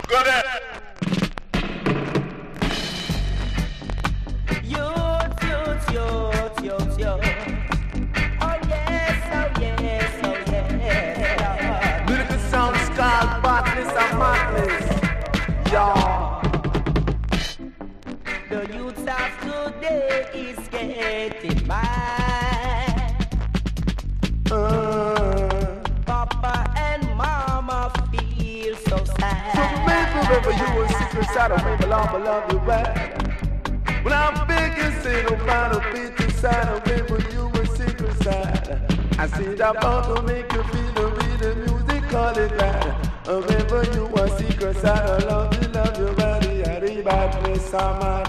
Go there. Youth. Oh yes. Lyrical sounds called badness and madness. Yeah. The youth of today is getting mad. Papa and Mama feel so sad. So remember you were secret side of me, I love you back. When I'm big and say no final beat inside of me, but you were secret side. I see that about to make you feel the beat, the music, call it that. Remember you were secret side, I love you body, I read badness, I'm